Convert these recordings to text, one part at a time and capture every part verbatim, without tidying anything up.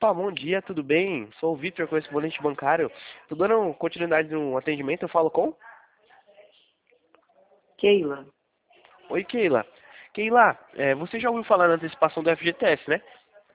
Opa, bom dia, tudo bem? Sou o Vitor, correspondente bancário. Tô dando continuidade no atendimento, eu falo com? Keila. Oi, Keila. Keila, é, você já ouviu falar na antecipação do F G T S, né?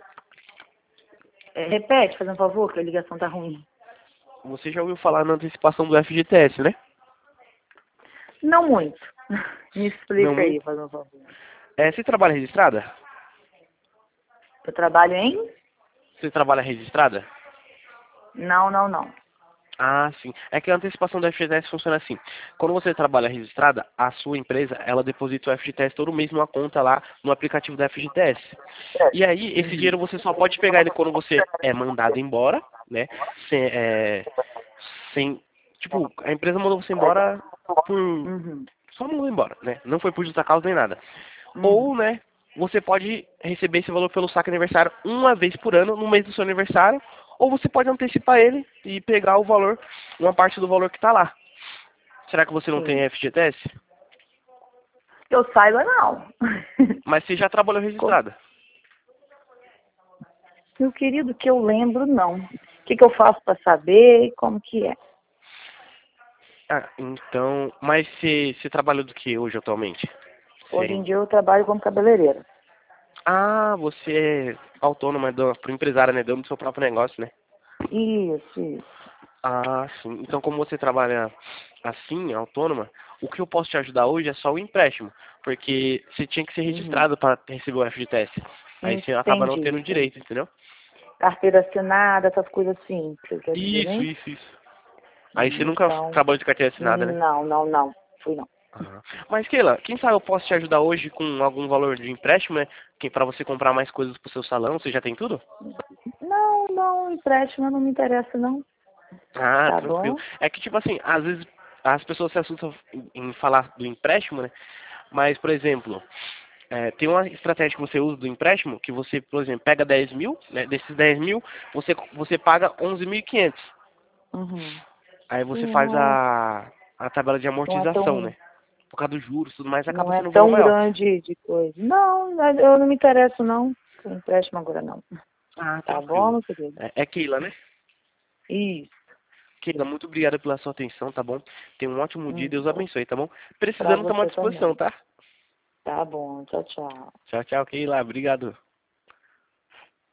É, repete, fazendo um favor, que a ligação tá ruim. Você já ouviu falar na antecipação do F G T S, né? Não muito. Me Não explica aí, muito. fazendo um favor. É, você trabalha registrada? Eu trabalho em? Você trabalha registrada? Não, não, não. Ah, sim. É que a antecipação do F G T S funciona assim. Quando você trabalha registrada, a sua empresa, ela deposita o F G T S todo mês numa conta lá no aplicativo da F G T S. E aí, esse dinheiro você só pode pegar ele quando você é mandado embora, né? Sem, é, sem, tipo, a empresa mandou você embora por, Uhum. só mandou embora, né? Não foi por justa causa nem nada. Ou, Uhum. né, você pode receber esse valor pelo saque aniversário uma vez por ano, no mês do seu aniversário, ou você pode antecipar ele e pegar o valor, uma parte do valor que está lá. Será que você não tem Sim. F G T S? Eu saiba, não. Mas você já trabalhou Co- registrada. Meu querido, que eu lembro, não. O que, que eu faço para saber e como que é? Ah, então, mas você, você trabalha do que hoje atualmente? Hoje em Sim. dia eu trabalho como cabeleireira. Ah, você é autônoma, do, pro empresário, né? Dono do seu próprio negócio, né? Isso, isso. Ah, sim. Então, como você trabalha assim, autônoma, o que eu posso te ajudar hoje é só o empréstimo, porque você tinha que ser Uhum. registrado para receber o F G T S. Aí você acaba não Entendi, tendo entendi. direito, entendeu? Carteira assinada, essas coisas assim, você quer dizer, Isso, né? isso, isso. Aí você nunca Então, trabalhou de carteira assinada, né? não, não, não. Fui não. Aham. Mas, Keila, quem sabe eu posso te ajudar hoje com algum valor de empréstimo, né? Que para você comprar mais coisas pro seu salão, você já tem tudo? Não, não, empréstimo não me interessa, não. Ah, Tá tranquilo. bom? É que, tipo assim, às vezes as pessoas se assustam em em falar do empréstimo, né? Mas, por exemplo, é, tem uma estratégia que você usa do empréstimo, que você, por exemplo, pega dez mil, né? Desses dez mil, você, você paga onze mil e quinhentos. Uhum. Aí você Ih, faz não, a, a tabela de não é amortização, tão, né? Por causa dos juros e tudo mais, acaba não é sendo um valor tão maior. grande de coisa. Não, mas eu não me interesso, não. Com empréstimo agora, não. Ah, Tá bom, tranquilo. meu querido? É, é Keila, né? Isso. Keila, muito obrigado pela sua atenção, tá bom? Tenha um ótimo dia, Hum. Deus abençoe, tá bom? Pra Precisando, estamos à você disposição, também. tá? Tá bom, tchau, tchau. Tchau, tchau, Keila. Obrigado.